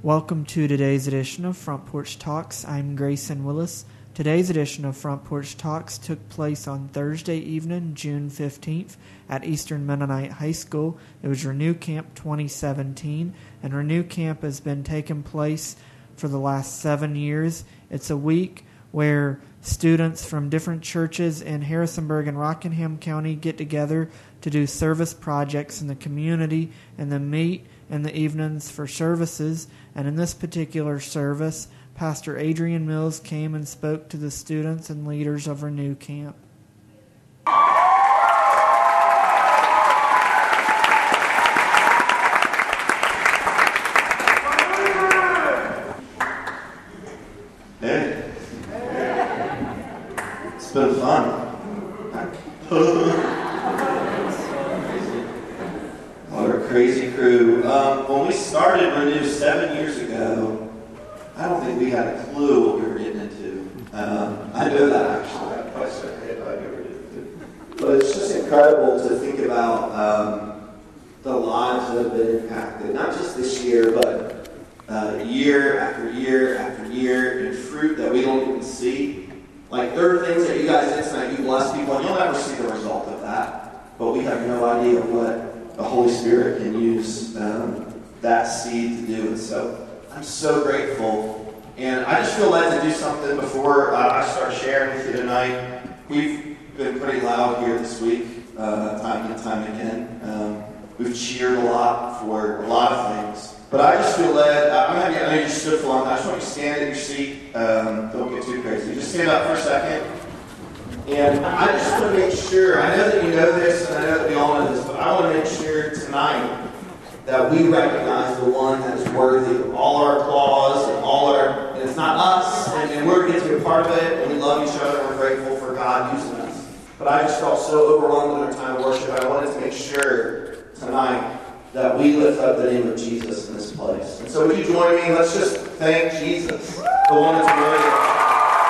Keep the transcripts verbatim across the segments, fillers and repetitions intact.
Welcome to today's edition of Front Porch Talks. I'm Grayson Willis. Today's edition of Front Porch Talks took place on Thursday evening, June fifteenth, at Eastern Mennonite High School. It was Renew Camp twenty seventeen, and Renew Camp has been taking place for the last seven years. It's a week where students from different churches in Harrisonburg and Rockingham County get together to do service projects in the community and then meet in the evenings for services. And in this particular service, Pastor Adrian Mills came and spoke to the students and leaders of Renew Camp. Hey. It's been fun. What a crazy crew. Um, when we started Renew seven years ago, I don't think we had a clue what we were getting into. Um, I know that actually. I'm quite certain I never did. But it's just incredible to think about um, the lives that have been impacted, not just this year, but uh, year after year after year, and fruit that we don't even see. Like, there are things that you guys did tonight, you bless people, and you'll never see the result of that. But we have no idea what the Holy Spirit can use um, that seed to do. And so I'm so grateful. And I just feel led to do something before uh, I start sharing with you tonight. We've been pretty loud here this week, uh, time and time again. Um, we've cheered a lot for a lot of things. But I just feel led. Uh, I'm happy. I know you stood for long. I just want you to stand in your seat. Um, don't get too crazy. Just stand up for a second. And I just want to make sure, I know that you know this, and I know that we all know this, but I want to make sure tonight that we recognize the one that is worthy of all our applause and all our, and it's not us, and, and we're going to be a part of it, and we love each other, and we're grateful for God using us. But I just felt so overwhelmed in our time of worship, I wanted to make sure tonight that we lift up the name of Jesus in this place. And so would you join me? Let's just thank Jesus, the one that's worthy of us.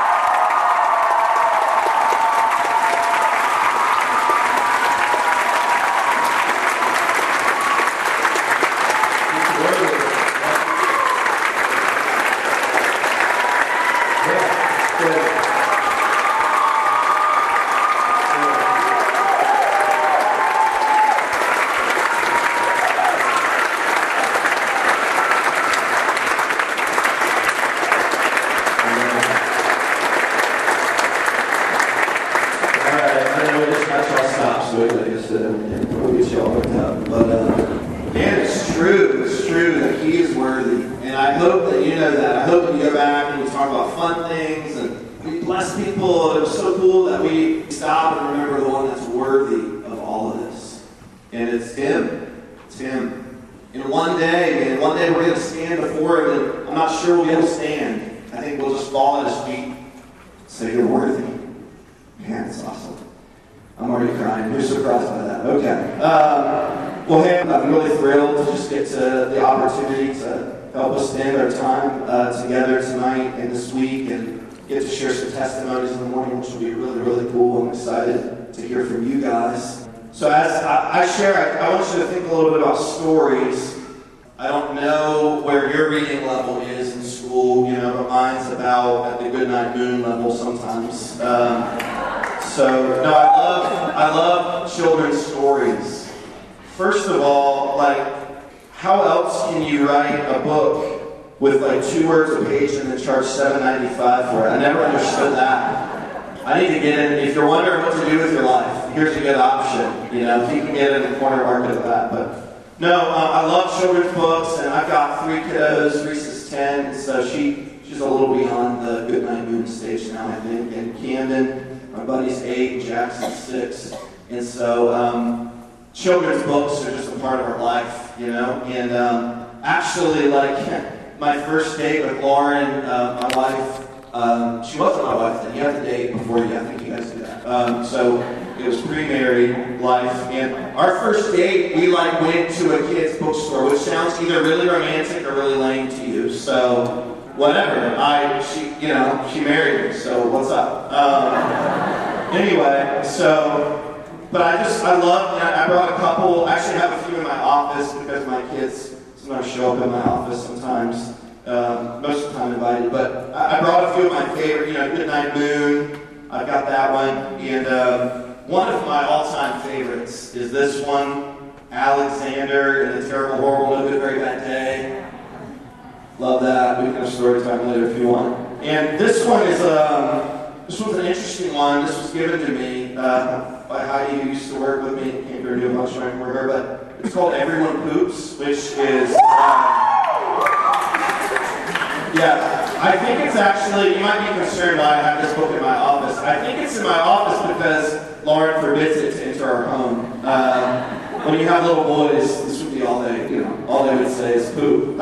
So as I share, I want you to think a little bit about stories. I don't know where your reading level is in school, you know, but mine's about at the Goodnight Moon level sometimes. Um, so, no, I love, I love children's stories. First of all, like, how else can you write a book with like two words a page and then charge seven ninety-five for it? I never understood that. I need to get in. If you're wondering what to do with your life, here's a good option. You know, if you can get in the corner market of that. But no, um, I love children's books, and I've got three kiddos. Reese is ten, and so she she's a little beyond the Goodnight Moon stage now, I think. And Camden, my buddy's eight, and Jackson's six, and so um, children's books are just a part of our life, you know. And um, actually, like my first date with Lauren, uh, my wife. Um, she wasn't my wife then. You have to date before you. I think you guys do that. Um, so it was pre-married life, and our first date, we like went to a kid's bookstore, which sounds either really romantic or really lame to you. So whatever. I, she, you know, she married me. So what's up? Um, anyway, so, but I just, I love. I brought a couple. I actually have a few in my office because my kids sometimes show up in my office, sometimes, um, most of the time invited. But I, I brought a few of my favorite, you know, Goodnight Moon. I've got that one. And um, one of my all-time favorites is this one, Alexander in a Terrible, Horrible, No Good, Very Bad Day. Love that. We can have story time later if you want. And this one is, um, this one's an interesting one. This was given to me uh, by Heidi, who used to work with me. Can't really do much right for her, but it's called Everyone Poops, which is, uh, yeah, I think it's actually, you might be concerned why I have this book in my office. I think it's in my office because Lauren forbids it to enter our home. Uh, when you have little boys, this would be all they, you know, all they would say is poop.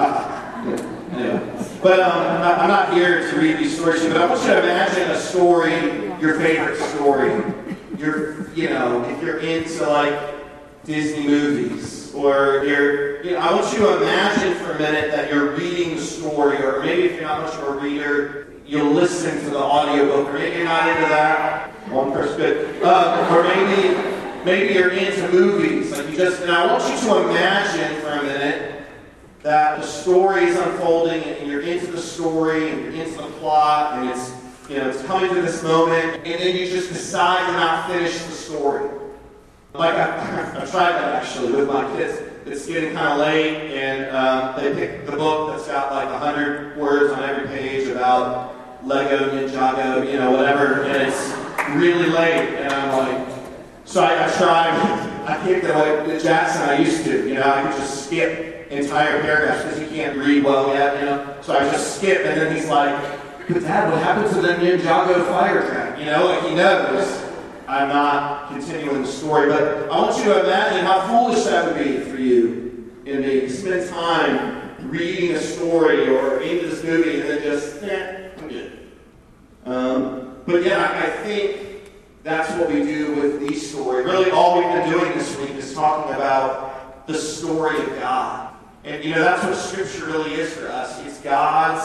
Anyway. But um, I'm not here to read these stories to you, but I want you to imagine a story, your favorite story. You're, you know, if you're into like Disney movies, or you're, you know, I want you to imagine for a minute that you're reading the story, or maybe if you're not much of a reader, you'll listen to the audiobook, or maybe you're not into that. One person good. Uh, or maybe, maybe you're into movies, like you just. And I want you to imagine for a minute that the story is unfolding, and you're into the story, and you're into the plot, and it's, you know, it's coming to this moment, and then you just decide to not finish the story. Like, I, I've tried that actually with my kids. It's getting kind of late, and um, they pick the book that's got like a hundred words on every page about Lego, Ninjago, you know, whatever, and it's really late, and I'm like, so I, I tried, I can't go like Jackson I used to, you know, I could just skip entire paragraphs because he can't read well yet, you know, so I just skip, and then he's like, but Dad, what happened to the Ninjago fire track? You know, like he knows I'm not continuing the story, but I want you to imagine how foolish that would be for you and me to spend time reading a story or into this movie and then just, eh, I'm good. Um, but yeah, I, I think that's what we do with these stories. Really, all we've been doing this week is talking about the story of God. And, you know, that's what Scripture really is for us. It's God's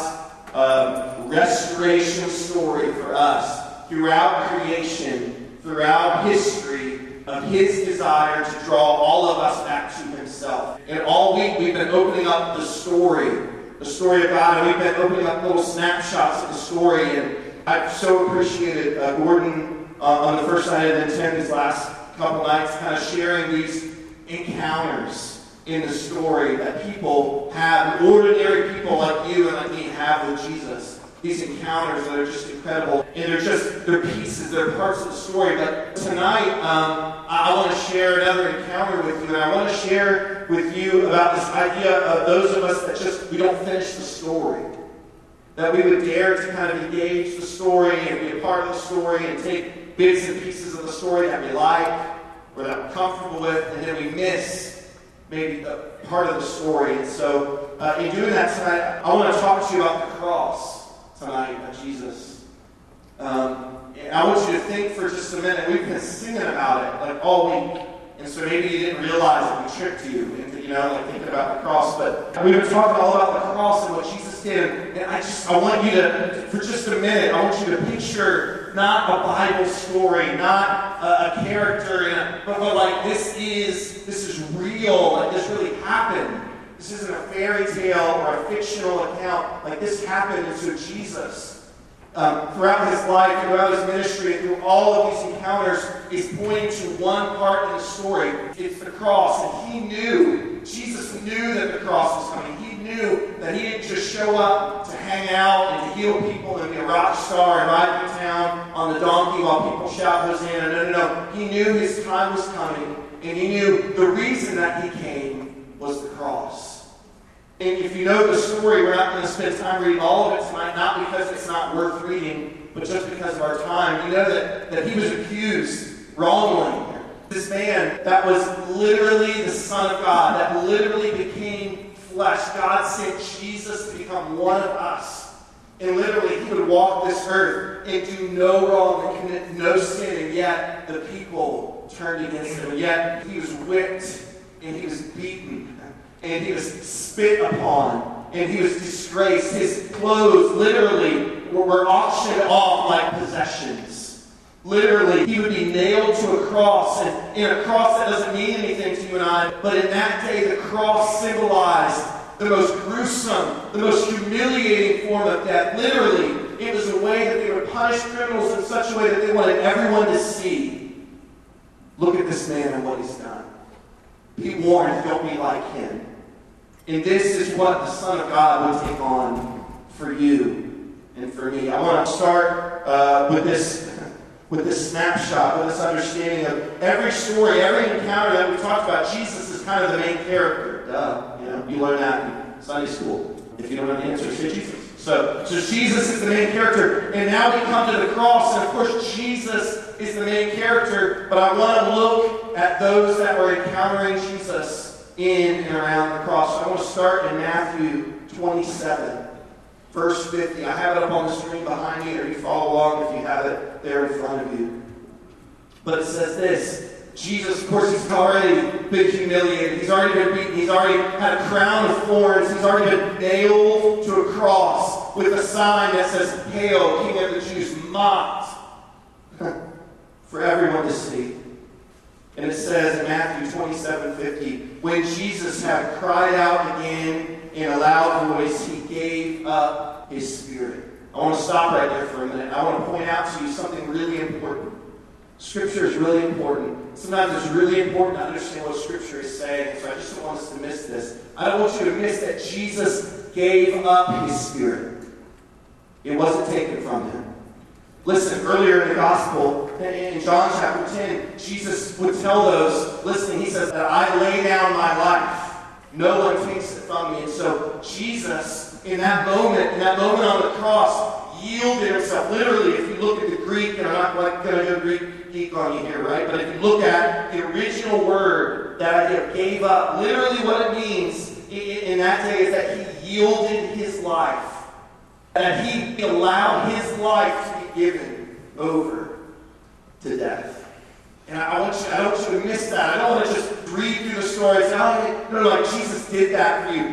um, restoration story for us throughout creation, throughout history, of His desire to draw all of us back to Himself. And all week we've been opening up the story, the story of God, and we've been opening up little snapshots of the story. And I've so appreciated uh, Gordon uh, on the first night of the ten, these last couple nights, kind of sharing these encounters in the story that people have, ordinary people like you and like me have with Jesus. These encounters that are just incredible. And they're just, they're pieces, they're parts of the story. But tonight, um, I, I want to share another encounter with you. And I want to share with you about this idea of those of us that just, we don't finish the story. That we would dare to kind of engage the story and be a part of the story and take bits and pieces of the story that we like or that we're comfortable with, and then we miss maybe a part of the story. And so, uh, in doing that tonight, I want to talk to you about the cross tonight of Jesus. Um, and I want you to think for just a minute. We've been singing about it like all week, and so maybe you didn't realize it. We tricked you into, you know, like thinking about the cross. But we've been talking all about the cross and what Jesus did. And I just, I want you to, for just a minute, I want you to picture not a Bible story, not a, a character, in a, but, but like this is, this is real. Like this really happened. This isn't a fairy tale or a fictional account. Like this happened. And so Jesus, um, throughout his life, throughout his ministry, and through all of these encounters, is pointing to one part in the story. It's the cross. And he knew, Jesus knew that the cross was coming. He knew that he didn't just show up to hang out and to heal people and be a rock star and ride through town on the donkey while people shout Hosanna. No, no, no. He knew his time was coming. And he knew the reason that he came was the cross. And if you know the story, we're not going to spend time reading all of it tonight, not because it's not worth reading, but just because of our time. You know that, that he was accused wrongly. This man that was literally the Son of God, that literally became flesh. God sent Jesus to become one of us. And literally he would walk this earth and do no wrong and commit no sin, and yet the people turned against him. And yet he was whipped and he was beaten. And he was spit upon, and he was disgraced. His clothes literally were, were auctioned off like possessions. Literally, he would be nailed to a cross, and in a cross that doesn't mean anything to you and I, but in that day, the cross symbolized the most gruesome, the most humiliating form of death. Literally, it was a way that they would punish criminals in such a way that they wanted everyone to see. Look at this man and what he's done. Be warned, don't be like him. And this is what the Son of God will take on for you and for me. I want to start uh, with this with this snapshot, with this understanding of every story, every encounter that we talked about. Jesus is kind of the main character. Duh. You know, you learn that in Sunday school. If you don't know the answer, say Jesus. So, so Jesus is the main character. And now we come to the cross, and of course Jesus is the main character, but I want to look at those that were encountering Jesus in and around the cross. I want to start in Matthew twenty-seven, verse fifty. I have it up on the screen behind me, or you follow along if you have it there in front of you. But it says this. Jesus, of course, he's already been humiliated. He's already been beaten. He's already had a crown of thorns. He's already been nailed to a cross with a sign that says, "Hail, King of the Jews," mocked for everyone to see. And it says in Matthew twenty-seven fifty, when Jesus had cried out again in a loud voice, he gave up his spirit. I want to stop right there for a minute. I want to point out to you something really important. Scripture is really important. Sometimes it's really important to understand what Scripture is saying, so I just don't want us to miss this. I don't want you to miss that Jesus gave up his spirit. It wasn't taken from him. Listen, earlier in the Gospel, in John chapter ten, Jesus would tell those listening, he says that I lay down my life. No one takes it from me. And so Jesus, in that moment, in that moment on the cross, yielded himself. Literally, if you look at the Greek, and I'm not like going to go Greek geek on you here, right? But if you look at the original word, that idea of gave up, literally what it means in that day is that he yielded his life. That he allowed his life to be given over to death. And I want you, I don't want you to miss that. I don't want to just read through the story and say, oh, no, like Jesus did that for you.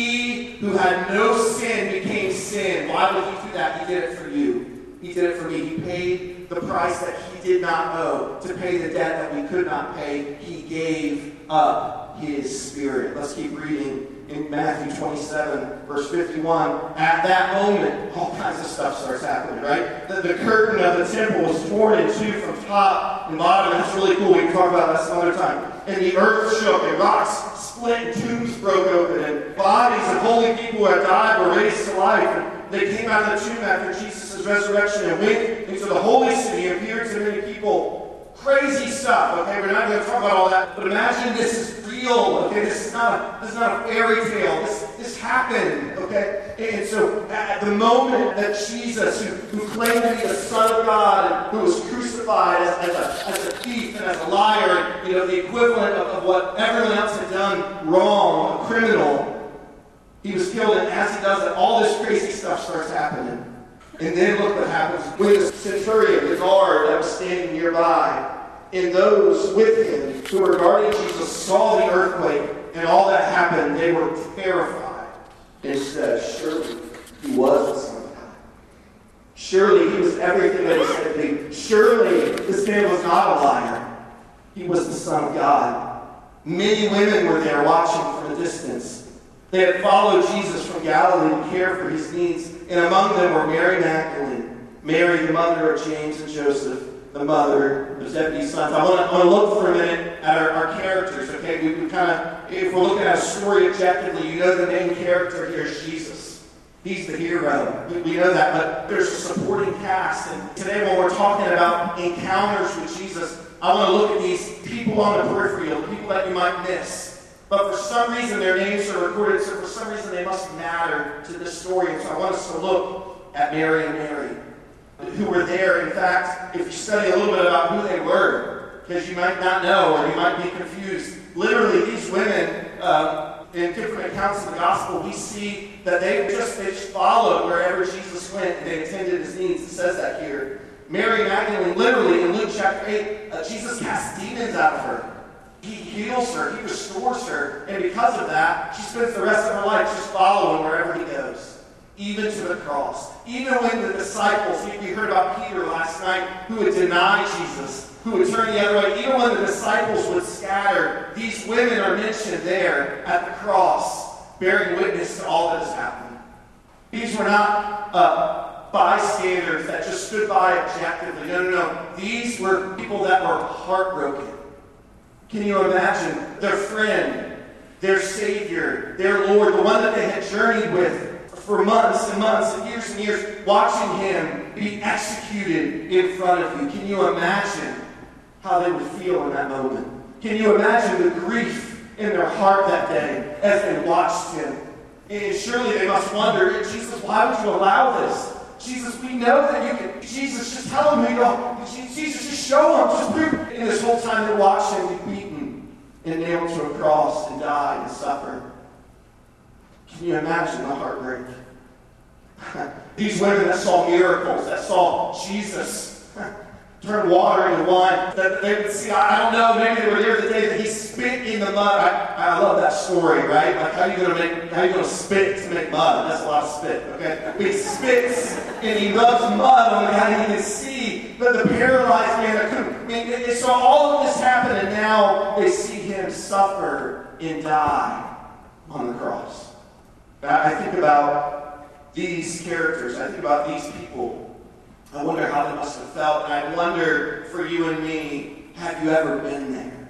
He who had no sin became sin. Why would he do that? He did it for you. He did it for me. He paid the price that he did not owe to pay the debt that we could not pay. He gave up his spirit. Let's keep reading. In Matthew twenty-seven, verse fifty-one, at that moment, all kinds of stuff starts happening, right? The, the curtain of the temple was torn in two from top and bottom. That's really cool. We can talk about that some other time. And the earth shook, and rocks split, and tombs broke open, and bodies of holy people who had died were raised to life. And they came out of the tomb after Jesus' resurrection and went into the holy city and appeared to many people. Crazy stuff, okay? We're not going to talk about all that, but imagine this is real, okay? This is not a, this is not a fairy tale. This, this happened, okay? And so at the moment that Jesus, who, who claimed to be the Son of God, and who was crucified as, as, a, as a thief and as a liar, and, you know, the equivalent of, of what everyone else had done wrong, a criminal, he was killed, and as he does it, all this crazy stuff starts happening. And then look what happens. When the centurion, the guard that was standing nearby, and those with him who were guarding Jesus saw the earthquake and all that happened, they were terrified and said, surely he was the Son of God. Surely he was everything that he said to be. Surely this man was not a liar. He was the Son of God. Many women were there watching from a distance. They had followed Jesus from Galilee to care for his needs. And among them were Mary Magdalene, Mary, the mother of James and Joseph, the mother of Zebedee's sons. I want to, I want to look for a minute at our, our characters, okay? We, we kind of, if we're looking at a story objectively, you know the main character here is Jesus. He's the hero. We, we know that, but there's a supporting cast. And today when we're talking about encounters with Jesus, I want to look at these people on the periphery, the people that you might miss. But for some reason, their names are recorded, so for some reason, they must matter to this story. And so I want us to look at Mary and Mary, who were there. In fact, if you study a little bit about who they were, because you might not know or you might be confused, literally, these women, uh, in different accounts of the gospel, we see that they just, they just followed wherever Jesus went, and they attended his needs. It says that here. Mary Magdalene, literally, in Luke chapter eight, uh, Jesus casts demons out of her. He heals her. He restores her. And because of that, she spends the rest of her life just following wherever he goes, even to the cross. Even when the disciples, we heard about Peter last night, who would deny Jesus, who would turn the other way. Even when the disciples would scatter, these women are mentioned there at the cross bearing witness to all that has happened. These were not uh, bystanders that just stood by objectively. No, no, no. These were people that were heartbroken. Can you imagine their friend, their Savior, their Lord, the one that they had journeyed with for months and months and years and years, watching him be executed in front of you? Can you imagine how they would feel in that moment? Can you imagine the grief in their heart that day as they watched him? And surely they must wonder, Jesus, why would you allow this? Jesus, we know that you can. Jesus, just tell him who you are. Jesus, just show him. Just prove. And this whole time they watched him be beaten and nailed to a cross and die and suffer. Can you imagine the heartbreak? These women that saw miracles, that saw Jesus turn water into wine, that they would see, I don't know, maybe they were there the day that he spit in the mud. I, I love that story, right? Like, how are you going to make, how are you going to spit to make mud? That's a lot of spit, okay? But he spits and he rubs mud on the guy, and he can see that the paralyzed man that couldn't. I mean, they saw all of this happen, and now they see him suffer and die on the cross. I think about these characters. I think about these people. I wonder how they must have felt. And I wonder for you and me, have you ever been there?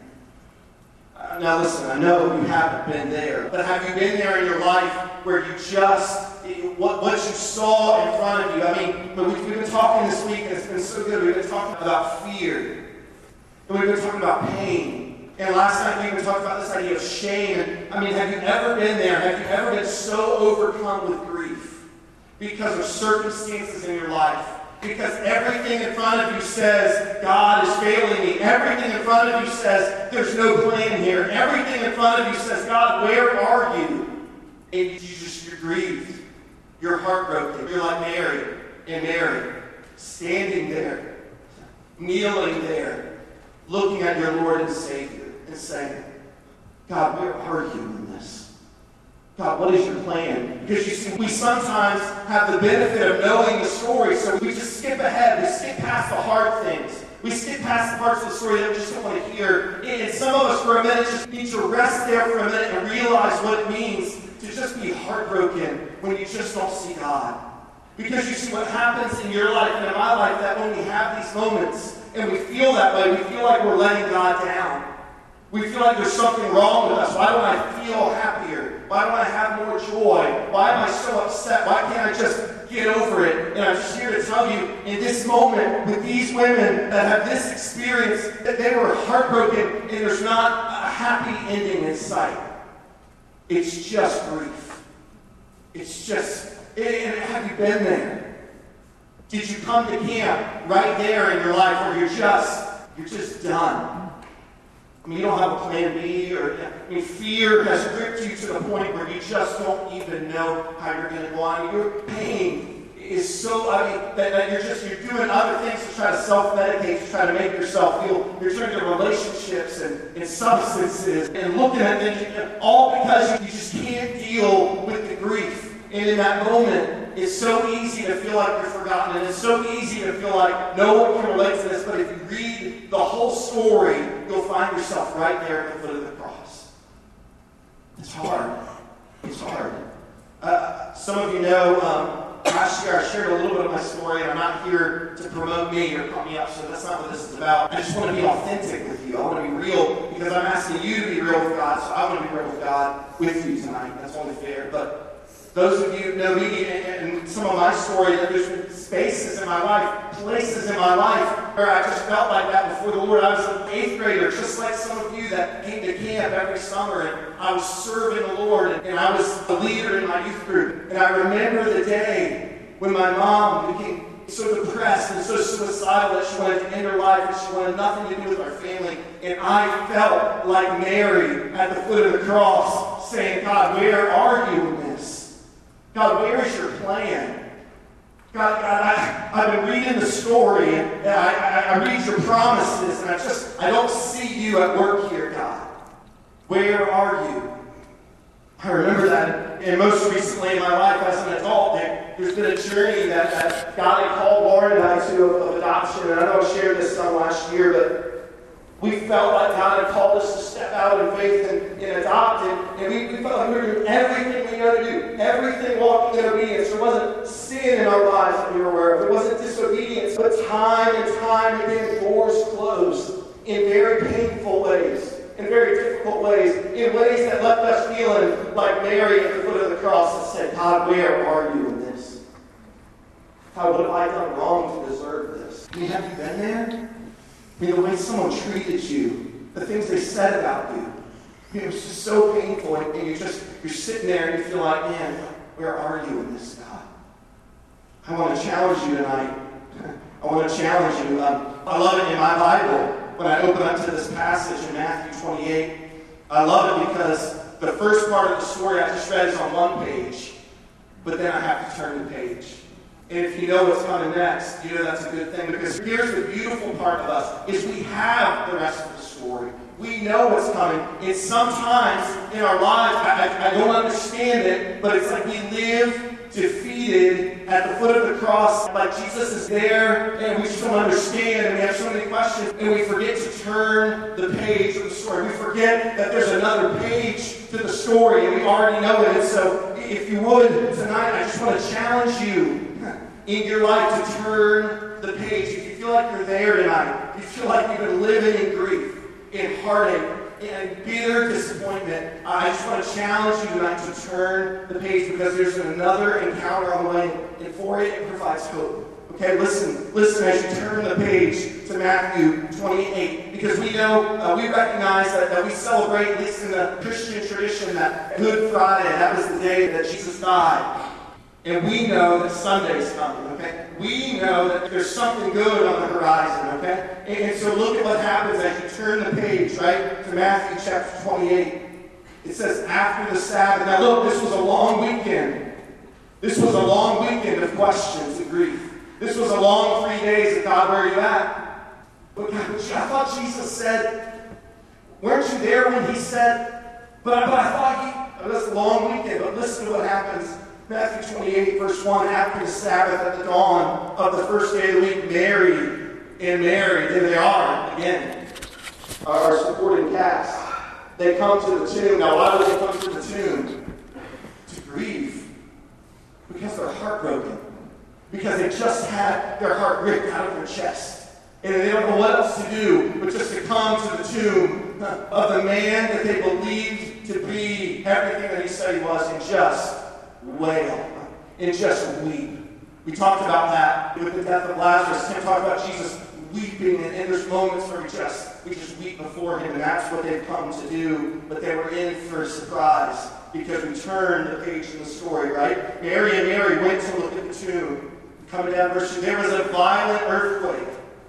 Uh, now listen, I know you haven't been there, but have you been there in your life where you just, what, what you saw in front of you? I mean, but we've, we've been talking this week, and it's been so good. We've been talking about fear. And we've been talking about pain. And last night we even talked about this idea of shame. And, I mean, have you ever been there? Have you ever been so overcome with grief because of circumstances in your life? Because everything in front of you says, God is failing me. Everything in front of you says, there's no plan here. Everything in front of you says, God, where are you? And you just, you're grieved. You're heartbroken. You're like Mary and Mary, standing there, kneeling there, looking at your Lord and Savior and saying, God, where are you in this? God, what is your plan? Because you see, we sometimes have the benefit of knowing the story, so we just skip ahead. We skip past the hard things. We skip past the parts of the story that we just don't want to hear. And some of us, for a minute, just need to rest there for a minute and realize what it means to just be heartbroken when you just don't see God. Because you see, what happens in your life and in my life, that when we have these moments and we feel that way, we feel like we're letting God down. We feel like there's something wrong with us. Why don't I feel happier? Why don't I have more joy? Why am I so upset? Why can't I just get over it? And I'm just here to tell you, in this moment, with these women that have this experience, that they were heartbroken, and there's not a happy ending in sight. It's just grief. It's just, and have you been there? Did you come to camp right there in your life where you're just, you're just done? I mean, you don't have a plan B, or I mean, fear has gripped you to the point where you just don't even know how you're going to go on. Your pain is so, I mean, that, that you're just, you're doing other things to try to self-medicate, to try to make yourself feel, you're turning to relationships and, and substances and looking at things, all because you, you just can't deal with the grief. And in that moment, it's so easy to feel like you're forgotten, and it's so easy to feel like no one can relate to this, but if you read the whole story, you'll find yourself right there at the foot of the cross. It's hard. It's hard. Uh, some of you know, um, last year I shared a little bit of my story, and I'm not here to promote me or pump me up, so that's not what this is about. I just want to be authentic with you. I want to be real, because I'm asking you to be real with God, so I want to be real with God with you tonight. That's only fair. But those of you who know me and, and some of my story, that there's been spaces in my life, places in my life where I just felt like that before the Lord. I was an eighth grader, just like some of you that came to camp every summer, and I was serving the Lord, and, and I was a leader in my youth group. And I remember the day when my mom became so depressed and so suicidal that she wanted to end her life, and she wanted nothing to do with our family. And I felt like Mary at the foot of the cross, saying, God, where are you in this? God, where is your plan? God, God I, I've been reading the story, and I, I, I read your promises, and I just, I don't see you at work here, God. Where are you? I remember that, and most recently in my life as an adult, there, there's been a journey that, that God had called Lauren and I to of, of adoption, and I know I shared this some last year, but we felt like God had called us to step out in faith and, and adopt, and, and we, we felt like we were doing everything we know to do. Everything walking in obedience. There wasn't sin in our lives that we were aware of. There wasn't disobedience. But time and time again, doors closed in very painful ways, in very difficult ways, in ways that left us feeling like Mary at the foot of the cross and said, God, where are you in this? How, what have I done wrong to deserve this? I mean, have you been there? I mean, the way someone treated you, the things they said about you, I mean, it was just so painful, and, and you just, you're sitting there and you feel like, man, where are you in this, God? I want to challenge you tonight. I want to challenge you. Um, I love it in my Bible. When I open up to this passage in Matthew twenty-eight, I love it because the first part of the story I just read is on one page, but then I have to turn the page. And if you know what's coming next, you know that's a good thing, because here's the beautiful part of us, is we have the rest of the story. We know what's coming. And sometimes in our lives, I, I, I don't understand it, but it's like we live defeated at the foot of the cross, like Jesus is there, and we just don't understand, and we have so many questions, and we forget to turn the page of the story. We forget that there's another page to the story, and we already know it. And so, if you would, tonight, I just want to challenge you in your life to turn the page. If you feel like you're there tonight, if you feel like you've been living in grief, in heartache, and bitter disappointment, I just want to challenge you tonight to turn the page, because there's another encounter on the way, and for it, it provides hope. Okay, listen, listen as you turn the page to Matthew twenty-eight, because we know, uh, we recognize that, that we celebrate, at least in the Christian tradition, that Good Friday, that was the day that Jesus died. And we know that Sunday's coming, okay? We know that there's something good on the horizon, okay? And, and so look at what happens as you turn the page, right, to Matthew chapter twenty-eight. It says, after the Sabbath. Now look, this was a long weekend. This was a long weekend of questions and grief. This was a long three days of, God, where are you at? But God, I thought Jesus said, weren't you there when he said, but, but I thought he, it was a long weekend, but listen to what happens. Matthew twenty-eight, verse one, after the Sabbath at the dawn of the first day of the week, Mary and Mary, there they are, again, our supporting cast. They come to the tomb. Now, why would they come to the tomb? To grieve. Because they're heartbroken. Because they just had their heart ripped out of their chest. And they don't know what else to do but just to come to the tomb of the man that they believed to be everything that he said he was, and just wail and just weep. We talked about that with the death of Lazarus. Tim talked about Jesus weeping, and, and there's moments where we just we just weep before him, and that's what they've come to do. But they were in for a surprise, because we turned the page in the story, right? Mary and Mary went to look at the tomb. Coming down verse two, there was a violent earthquake.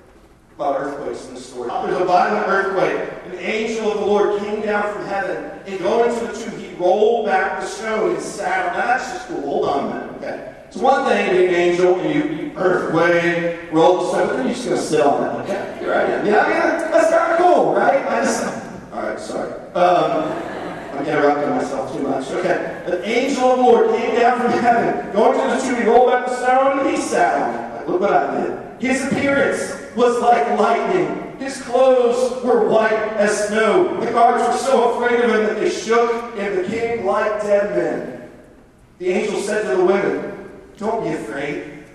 A lot of earthquakes in the story. There's a violent earthquake. An angel of the Lord came down from heaven, and going to the tomb, he rolled back the stone and sat on. Now that's just cool. Hold on a minute, okay? It's one thing to be an angel, and you, you earthquake, roll the stone, but then you're just going to sit on that, okay? You're right. Yeah, I mean, that's kind of cool, right? I just, all right, sorry. Um, I'm interrupting myself too much. Okay. An angel of the Lord came down from heaven, going to the tomb, he rolled back the stone, and he sat on it. Like, look what I did. His appearance was like lightning. His clothes were white as snow. The guards were so afraid of him that they shook and became like dead men. The angel said to the women, don't be afraid.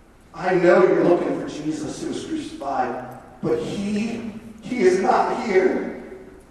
I know you're looking for Jesus who was crucified, but he, he is not here.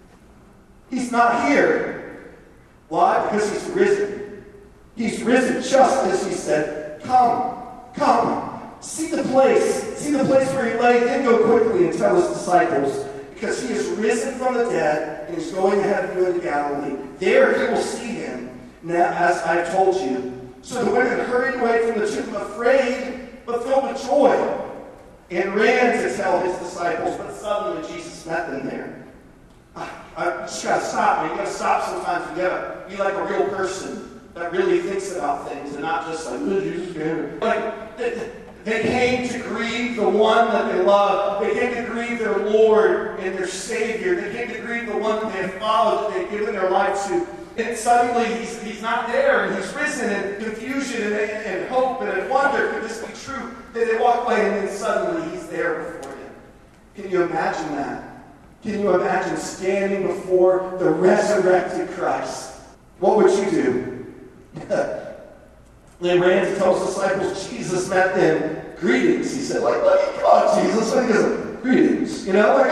He's not here. Why? Because he's risen. He's risen just as he said. Come, come. See the place, see the place where he lay, then go quickly and tell his disciples, because he is risen from the dead and is going ahead of you into Galilee. There he will see him, now, as I told you. So the women hurried away from the tomb, afraid, but filled with joy, and ran to tell his disciples, but suddenly Jesus met them there. I, I just got to stop, man. You got to stop sometimes. You got to be like a real person that really thinks about things and not just like, oh, Jesus came. Like, they, they came to grieve the one that they love. They came to grieve their Lord and their Savior. They came to grieve the one that they have followed, that they've given their life to. And suddenly he's, he's not there, and he's risen, and confusion and, and hope and wonder, could this be true? Then they walk away, and then suddenly he's there before them. Can you imagine that? Can you imagine standing before the resurrected Christ? What would you do? They ran to tell his disciples Jesus met them. Greetings, he said. Like, like come on, Jesus. Like, greetings. You know, like,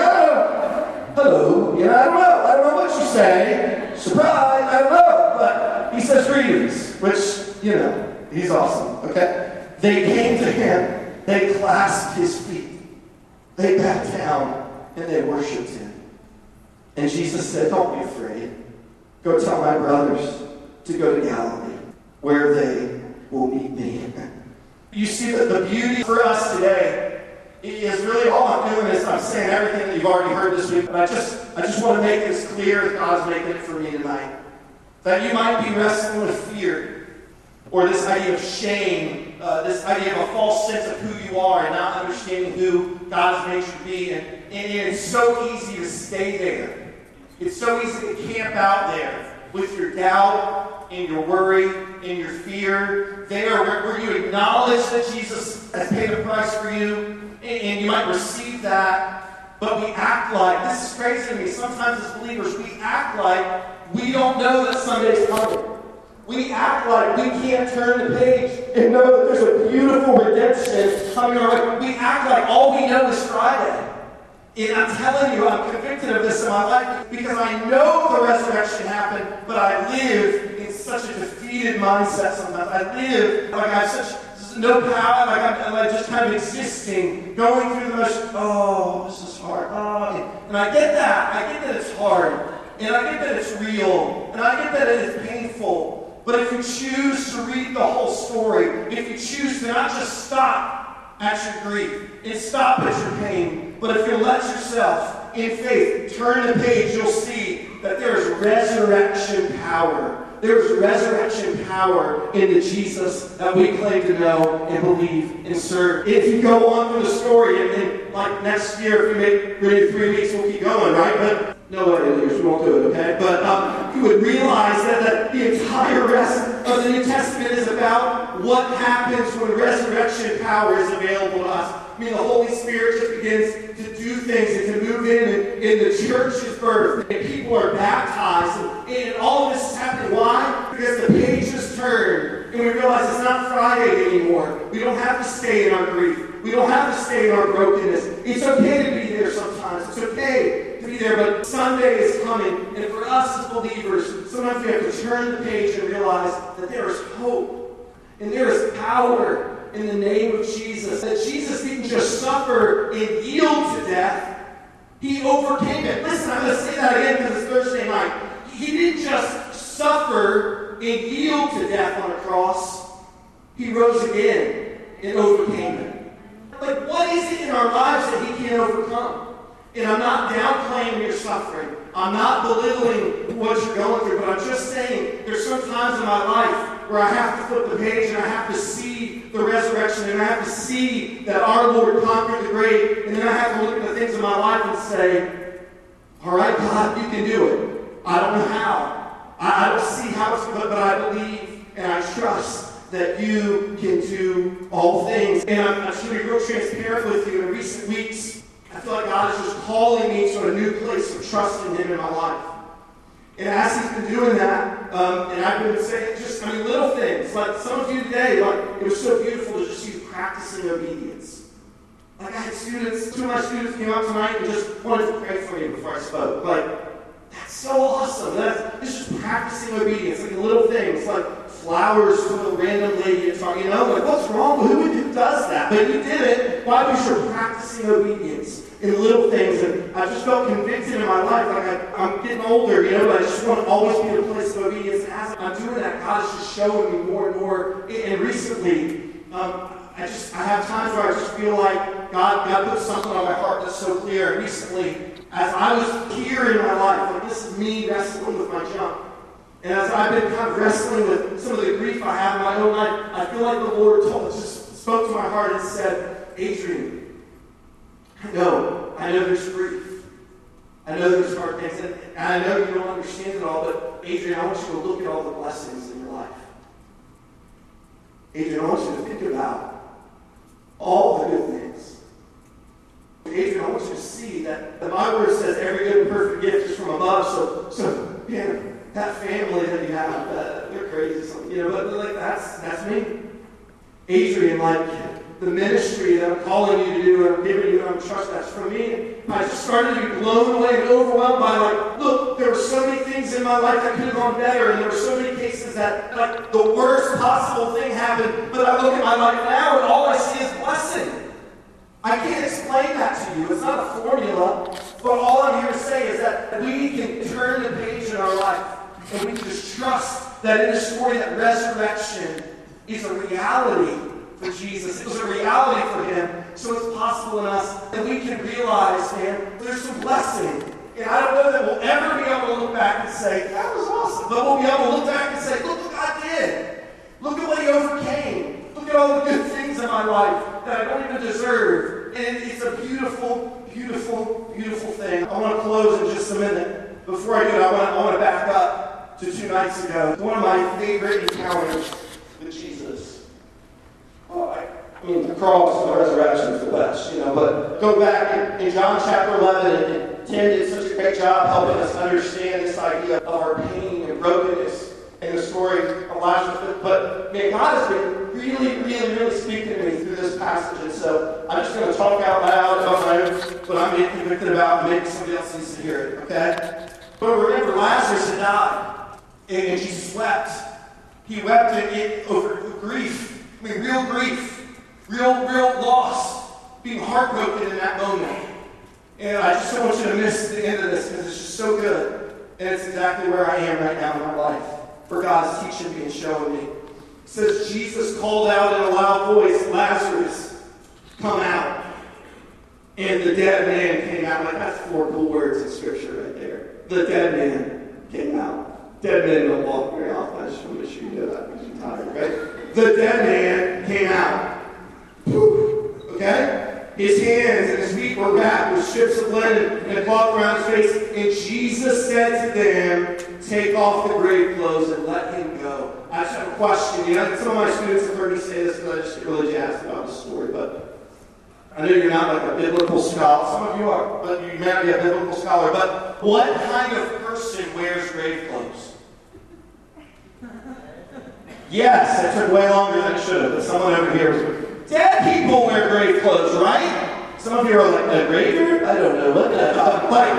oh, hello. You know, I don't know. I don't know what you say. Surprise, I don't know. But he says greetings, which, you know, he's awesome, okay? They came to him. They clasped his feet. They bowed down and they worshiped him. And Jesus said, don't be afraid. Go tell my brothers to go to Galilee, where they will meet me. You see that the beauty for us today is really all I'm doing is I'm saying everything that you've already heard this week, but I just I just want to make this clear that God's making it for me tonight. That you might be wrestling with fear, or this idea of shame, uh, this idea of a false sense of who you are and not understanding who God has made you to be. And, and it's so easy to stay there. It's so easy to camp out there with your doubt and your worry and your fear. There where, where you acknowledge that Jesus has paid a price for you, and, and you might receive that, but we act like, this is crazy to me, sometimes as believers, we act like we don't know that Sunday's coming. We act like we can't turn the page and know that there's a beautiful redemption coming our way. We act like all we know is Friday. And I'm telling you, I'm convicted of this in my life because I know the resurrection happened, but I live in such a defeated mindset sometimes. I live like I have such no power, like I'm, I'm like just kind of existing, going through the motions. Oh, this is hard. Oh, and I get that. I get that it's hard. And I get that it's real. And I get that it is painful. But if you choose to read the whole story, if you choose to not just stop at your grief and stop at your pain, but if you'll let yourself, in faith, turn the page, you'll see that there is resurrection power. There's resurrection power in the Jesus that we claim to know and believe and serve. If you go on through the story, and, and like next year, if we make really three weeks, we'll keep going, right? But no way, leaders, we won't do it, okay? But um, you would realize that, that the entire rest of the New Testament is about what happens when resurrection power is available to us. I mean, the Holy Spirit just begins to do things and to move in, and, and the church is birthed, and people are baptized, and, and all of this is happening. Why? Because the pages turn, and we realize it's not Friday anymore. We don't have to stay in our grief. We don't have to stay in our brokenness. It's okay to be there sometimes. It's okay to be there, but Sunday is coming, and for us as believers, sometimes we have to turn the page and realize that there is hope, and there is power in the name of Jesus. That Jesus didn't just suffer and yield to death. He overcame it. Listen, I'm going to say that again because it's Thursday night. He didn't just suffer and yield to death on a cross. He rose again and overcame it. Like, what is it in our lives that he can't overcome? And I'm not downplaying your suffering. I'm not belittling what you're going through, but I'm just saying there's some times in my life where I have to flip the page and I have to see the resurrection, and I have to see that our Lord conquered the grave, and then I have to look at the things in my life and say, all right, God, you can do it. I don't know how. I, I don't see how it's going, but I believe and I trust that you can do all things. And I'm, I'm just going to be real transparent with you. In recent weeks, I feel like God is just calling me to a new place of trusting him in my life. And as he's been doing that, um, and I've been saying just, I mean, little things. Like some of you today, like it was so beautiful to just see you practicing obedience. Like I had students, two of my students came up tonight and just wanted to pray for me before I spoke. Like, that's so awesome. That's it's just practicing obedience, like little things, like flowers for a random lady and talking, you know, like what's wrong? Who, who does that? But you did it. Why? Because you're practicing obedience in little things. And I just felt convicted in my life, like I, I'm getting older, you know, but I just want to always be in a place of obedience. And as I'm doing that, God is just showing me more and more. And recently, um, I just I have times where I just feel like God, God put something on my heart that's so clear. And recently, as I was here in my life, like this is me wrestling with my junk. And as I've been kind of wrestling with some of the grief I have in my own life, I feel like the Lord told, just spoke to my heart and said, Adrian, I know, I know there's grief. I know there's hard things, and I know you don't understand it all, but Adrian, I want you to look at all the blessings in your life. Adrian, I want you to think about all the good things. Adrian, I want you to see that the Bible says every good and perfect gift is from above, so, so, man, that family that you have, uh, they're crazy, you know, but like that's that's me. Adrian, like the ministry that I'm calling you to do and I'm giving you, I'm trust that's from me. I just started to be blown away and overwhelmed by like, look, there were so many things in my life that could have gone better, and there were so many cases that like the worst possible thing happened, but I look at my life now and all I see is blessing. I can't explain that to you. It's not a formula, but all I'm here to say is that we can turn the page in our life and we can just trust that in the story that resurrection is a reality for Jesus. It was a reality for him, so it's possible in us that we can realize, man, there's some blessing. And I don't know that we'll ever be able to look back and say, that was awesome. But we'll be able to look back and say, look what God did. Look at what he overcame. Look at all the good things in my life that I don't even deserve. And it's a beautiful, beautiful, beautiful thing. I want to close in just a minute. Before I do it, I want to, I want to back up to two nights ago. One of my favorite encounters with Jesus. Well, I, I mean, the cross and the resurrection is the best, you know, but go back in, in John chapter eleven, and Tim did such a great job helping us understand this idea of our pain and brokenness in the story of Lazarus. But, but man, God has been really, really, really speaking to me through this passage, and so I'm just going to talk out loud about my own, what I'm getting convicted about, and maybe somebody else needs to hear it, okay? But remember, Lazarus had died, and, and Jesus wept. He wept in, in, over grief. I mean, real grief, real, real loss, being heartbroken in that moment. And I just don't want you to miss the end of this because it's just so good. And it's exactly where I am right now in my life, where God is teaching me and showing me. It says, Jesus called out in a loud voice, Lazarus, come out. And the dead man came out. Like, that's four cool words in Scripture right there. The dead man came out. Dead men don't walk very often. I just want to make sure you know that because you're tired, right? The dead man came out. Whew. Okay? His hands and his feet were wrapped with strips of linen and a cloth around his face. And Jesus said to them, take off the grave clothes and let him go. I just have a question. You know, some of my students have heard me say this because I just get really jazzed about the story. But I know you're not like a biblical scholar. Some of you are, but you may not be a biblical scholar. But what kind of person wears grave clothes? Yes, it took way longer than it should have, but someone over here was. Dead people wear grave clothes, right? Some of you are like, a graveyard? I don't know what that is. Like,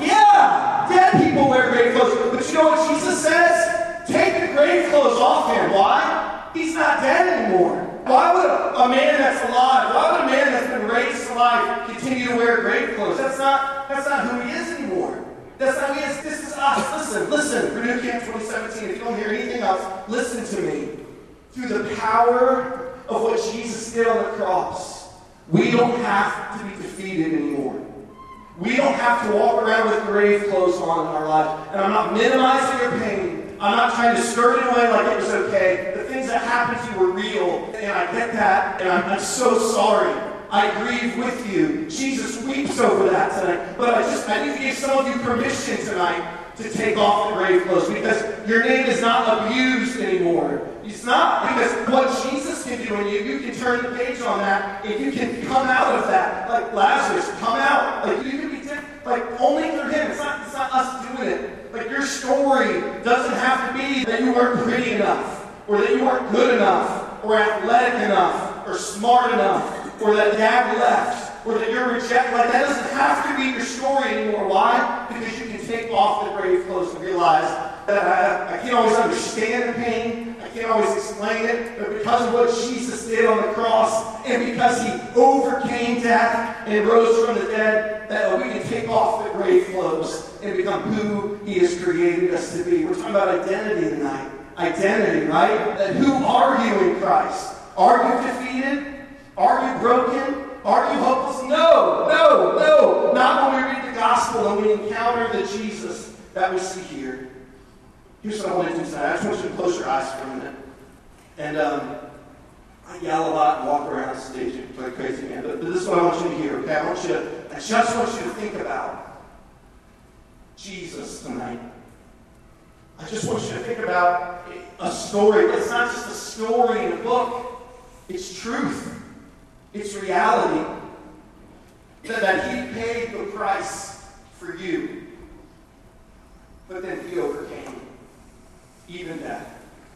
yeah, dead people wear grave clothes. But you know what Jesus says? Take the grave clothes off him. Why? He's not dead anymore. Why would a, a man that's alive, why would a man that's been raised to life continue to wear grave clothes? That's not, that's not who he is anymore. That's not who he is. This is us. Listen, listen. Renew Camp twenty seventeen. If you don't hear anything else, listen to me. Through the power of what Jesus did on the cross, we don't have to be defeated anymore. We don't have to walk around with grave clothes on in our lives. And I'm not minimizing your pain. I'm not trying to skirt it away like it was okay. The things that happened to you were real. And I get that. And I'm, I'm so sorry. I grieve with you. Jesus weeps over that tonight. But I just, I need to give some of you permission tonight to take off the grave clothes because your name is not abused anymore. It's not, because what Jesus can do in you, you can turn the page on that and you can come out of that. Like Lazarus, come out. Like you can be different. Like only through him. It's not, it's not us doing it. Like your story doesn't have to be that you weren't pretty enough, or that you weren't good enough, or athletic enough, or smart enough, or that dad left, or that you're rejected. Like that doesn't have to be your story anymore. Why? Because you can take off the grave clothes and realize that I, I can't always understand the pain. I can't always explain it. But because of what Jesus did on the cross, and because he overcame death and rose from the dead, that we can take off the grave clothes and become who he has created us to be. We're talking about identity tonight. Identity, right? That who are you in Christ? Are you defeated? Are you broken? Are you hopeless? No, no, no. Not when we read the gospel and we encounter the Jesus that we see here. Here's what I want to do tonight. I just want you to close your eyes for a minute. And um, I yell a lot and walk around the stage like a crazy man. But, but this is what I want you to hear, okay? I want you to, I just want you to think about Jesus tonight. I just want you to think about a story. It's not just a story in a book. It's truth. It's reality. That, that he paid the price for you. But then he overcame. even death.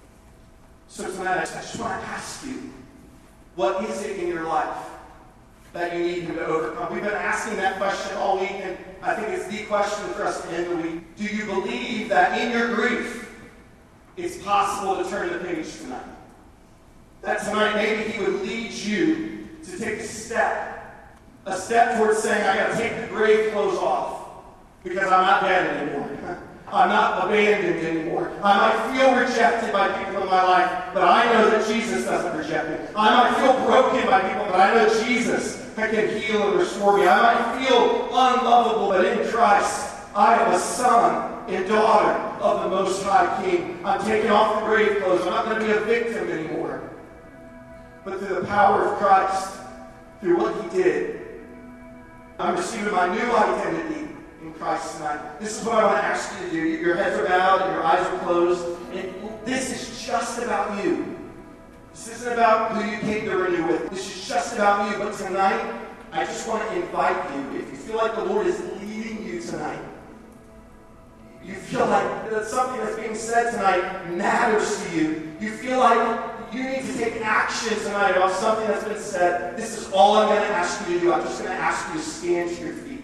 So tonight, I just want to ask you, what is it in your life that you need him to overcome? We've been asking that question all week, and I think it's the question for us to end the week. Do you believe that in your grief, it's possible to turn the page tonight? That tonight maybe he would lead you to take a step, a step towards saying, I got to take the grave clothes off because I'm not dead anymore. I'm not abandoned anymore. I might feel rejected by people in my life, but I know that Jesus doesn't reject me. I might feel broken by people, but I know Jesus can heal and restore me. I might feel unlovable, but in Christ, I am a son and daughter of the Most High King. I'm taking off the grave clothes. I'm not going to be a victim anymore. But through the power of Christ, through what he did, I'm receiving my new identity in Christ tonight. This is what I want to ask you to do. Your heads are bowed and your eyes are closed. And this is just about you. This isn't about who you came to renew with. This is just about you. But tonight, I just want to invite you. If you feel like the Lord is leading you tonight, you feel like that something that's being said tonight matters to you, you feel like you need to take action tonight about something that's been said, this is all I'm going to ask you to do. I'm just going to ask you to stand to your feet.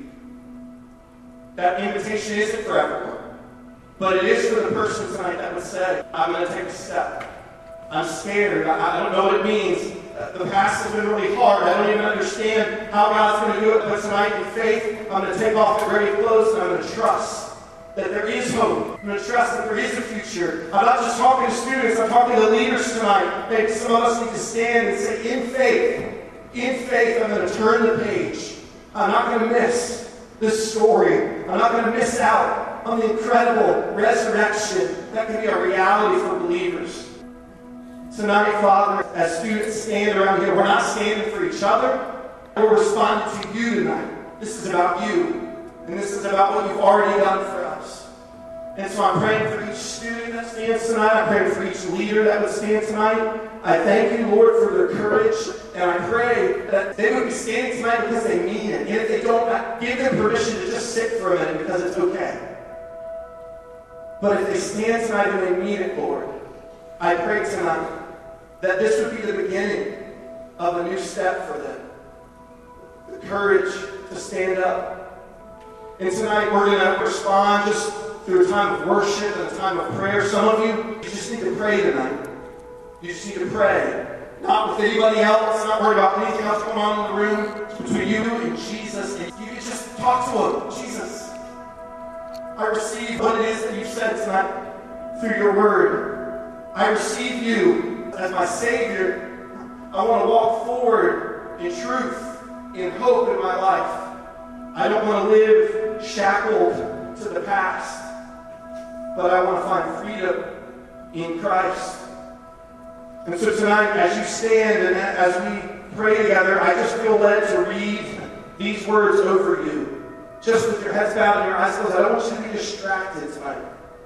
That invitation isn't for everyone, but it is for the person tonight that would say, I'm going to take a step. I'm scared. I, I don't know what it means. The past has been really hard. I don't even understand how God's going to do it, but tonight in faith, I'm going to take off the grave clothes and I'm going to trust that there is hope. I'm going to trust that there is a future. I'm not just talking to students, I'm talking to leaders tonight. Maybe some of us need to stand and say, in faith, in faith, I'm going to turn the page. I'm not going to miss this story. I'm not going to miss out on the incredible resurrection that can be a reality for believers. Tonight, Father, as students stand around here, we're not standing for each other. We're responding to you tonight. This is about you. And this is about what you've already done for us. And so I'm praying for each student that stands tonight. I'm praying for each leader that would stand tonight. I thank you, Lord, for their courage. And I pray that they would be standing tonight because they mean it. And if they don't, give them permission to just sit for a minute because it's okay. But if they stand tonight and they mean it, Lord, I pray tonight that this would be the beginning of a new step for them. The courage to stand up. And tonight we're going to respond just through a time of worship and a time of prayer. Some of you, you just need to pray tonight. You just need to pray. Not with anybody else, not worried about anything else going on in the room. It's between you and Jesus. And you can just talk to him. Jesus, I receive what it is that you've said tonight through your word. I receive you as my Savior. I want to walk forward in truth, in hope in my life. I don't want to live shackled to the past, but I want to find freedom in Christ. And so tonight, as you stand and as we pray together, I just feel led to read these words over you. Just with your heads bowed and your eyes closed. I don't want you to be distracted tonight.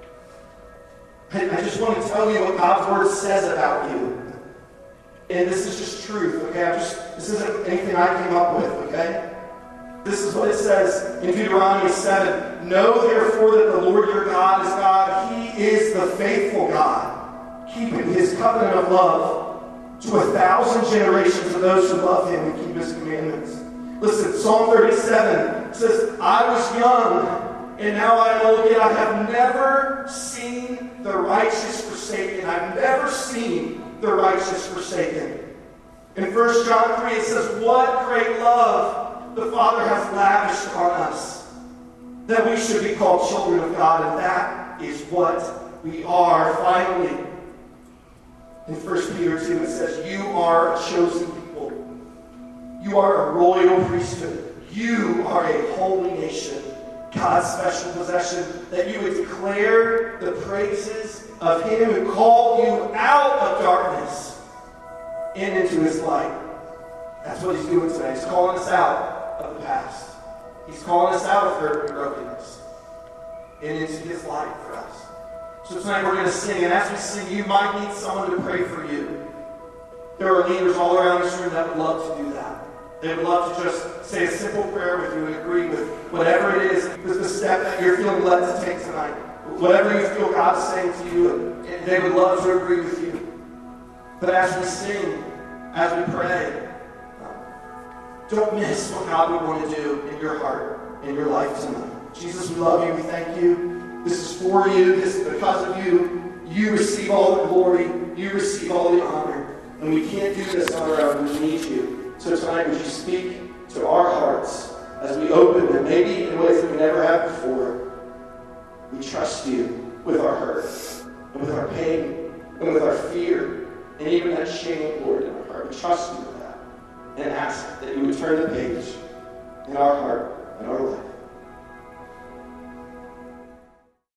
I, I just want to tell you what God's word says about you. And this is just truth, okay? I'm just this isn't anything I came up with, okay? This is what it says in Deuteronomy seven. Know therefore that the Lord your God is God. He is the faithful God, keeping his covenant of love to a thousand generations of those who love him and keep his commandments. Listen, Psalm thirty-seven says, I was young, and now I am old, yet I have never seen the righteous forsaken. I've never seen the righteous forsaken. In First John three, it says, what great love the Father has lavished on us, that we should be called children of God, and that is what we are. Finally, in First Peter two, it says, you are a chosen people. You are a royal priesthood. You are a holy nation, God's special possession, that you would declare the praises of him who called you out of darkness and into his light. That's what he's doing today. He's calling us out of the past. He's calling us out of hurt and brokenness and into his light for us. So tonight we're going to sing, and as we sing, you might need someone to pray for you. There are leaders all around this room that would love to do that. They would love to just say a simple prayer with you and agree with whatever it is, with the step that you're feeling led to take tonight. whatever you feel God's saying to you, they would love to agree with you. But as we sing, as we pray, don't miss what God would want to do in your heart, in your life tonight. Jesus, we love you. We thank you. This is for you. This is because of you. You receive all the glory. You receive all the honor. And we can't do this on our own. We need you. So tonight, would you speak to our hearts as we open them, maybe in ways that we never have before. We trust you with our hurt, and with our pain, and with our fear, and even that shame, Lord, in our heart. We trust you with that, and ask that you would turn the page in our heart and our life.